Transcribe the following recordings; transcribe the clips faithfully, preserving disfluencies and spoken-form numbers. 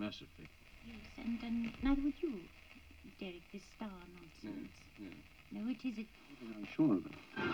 Massively. Yes, and, and neither would you, Derek, this star nonsense. No, no. No, it isn't. I'm sure of it.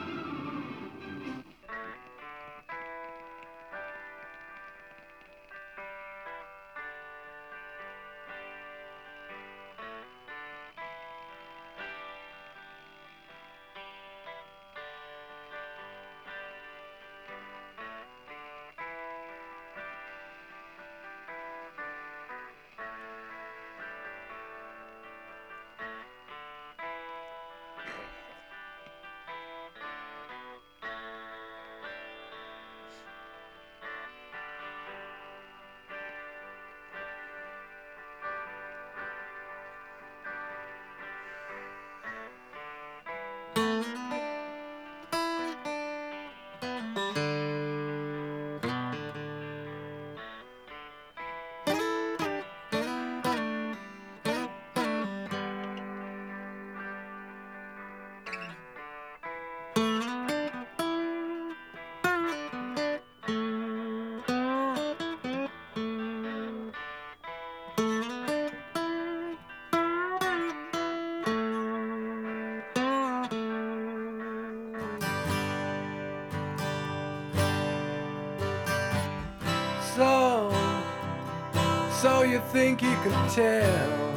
So, so you think you can tell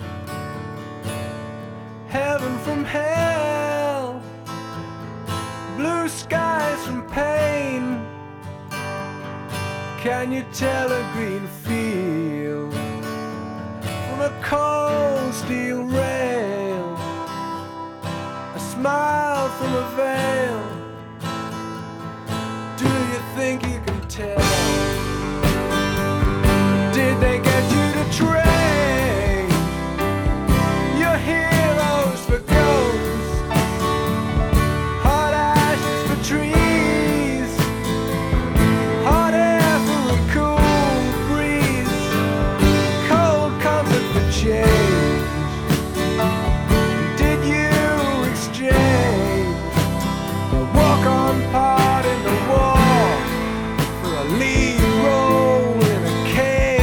heaven from hell, blue skies from pain? Can you tell a green field from a cold steel rail, a smile from a veil? Do you think you can tell? Did they get you to trade your heroes for ghosts, hot ashes for trees, hot air for a cool breeze, cold comfort for change? Did you exchange a walk-on part in the war for a lead role in a cage?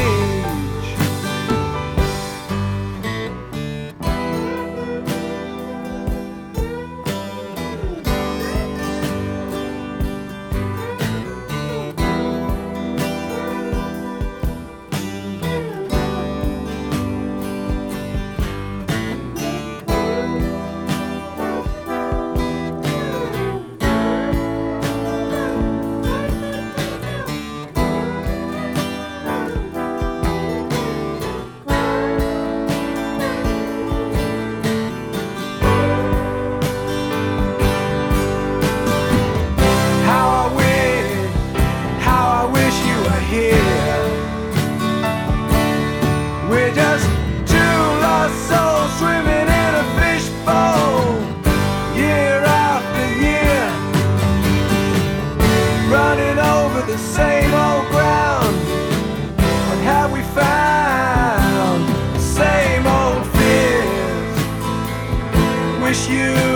How I wish, how I wish you were here. We're just two lost souls swimming in a fishbowl, year after year, running over the same old ground. What have we found? The same old fears. Wish you